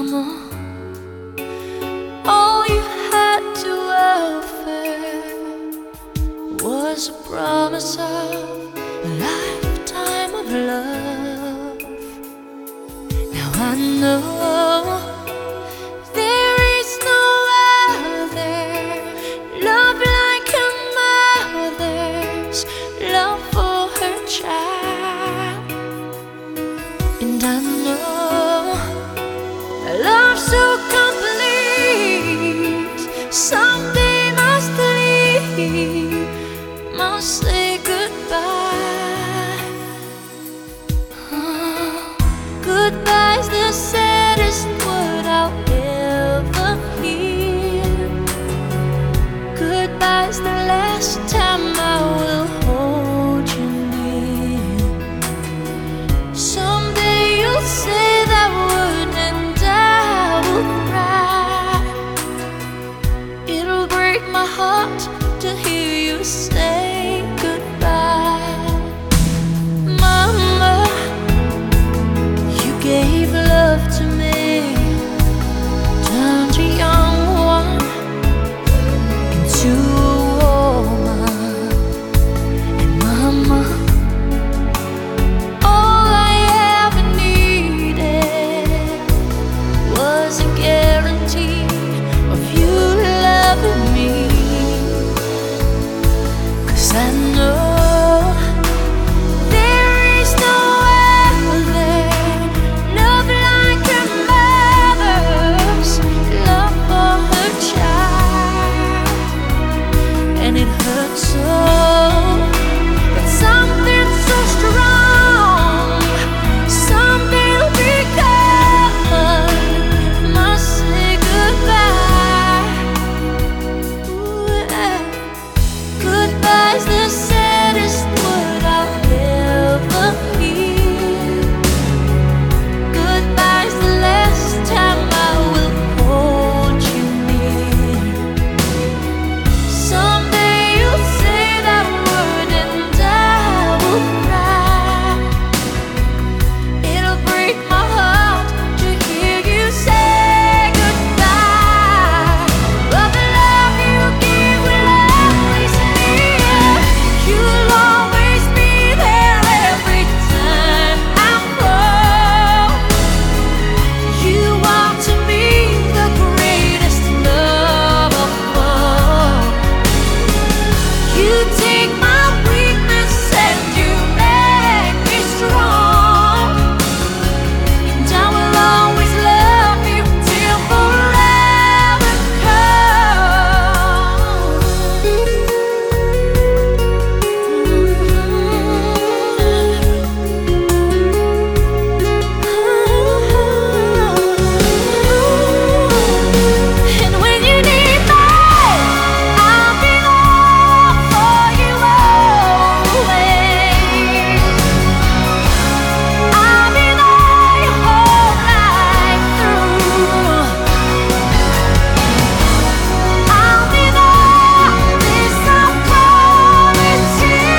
All you had to offer was a promise of a lifetime of love. Now I know there is no other love like a mother's love for her child. And I know a love so complete someday must leave, must say goodbye. Goodbye's the saddest word I'll ever hear. Goodbye's the last time I will hold you near. Someday you'll say that word and I will cry. It'll break my heart to hear you say goodbye. Mama, you gave love to me, turned a young one into a woman. And Mama, all I ever needed was a guarantee of you loving me. 'Cause I know there is no other love like a mother's love for her child. And it hurts so that something so strong someday will be gone, must say goodbye. Ooh, yeah. Goodbye's the saddest word I'll ever hear. Goodbye's the last time I will hold you near. Someday you'll say that word and I will cry. It'll break my heart to hear you say goodbye. But the love you give will always near. You'll always be there every time I fall. You are to me the greatest love of all. You take my weakness and you make me strong. And I will always love you till forever And when you need me, I'll be there for you always. I'll be there your whole life through. I'll be there, this I'll promise you.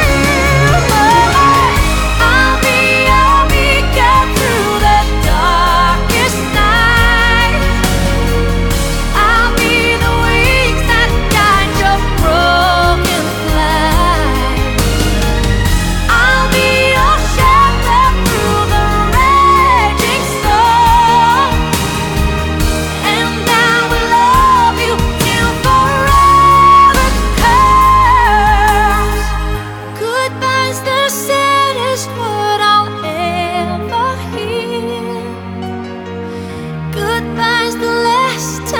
I'll be your beacon through the darkest night. I'll be the wings that guide your broken flight. I'll be your shelter through the raging storm. And I will love you till forever comes. Goodbye's the saddest word I'll ever hear. Goodbye's the last time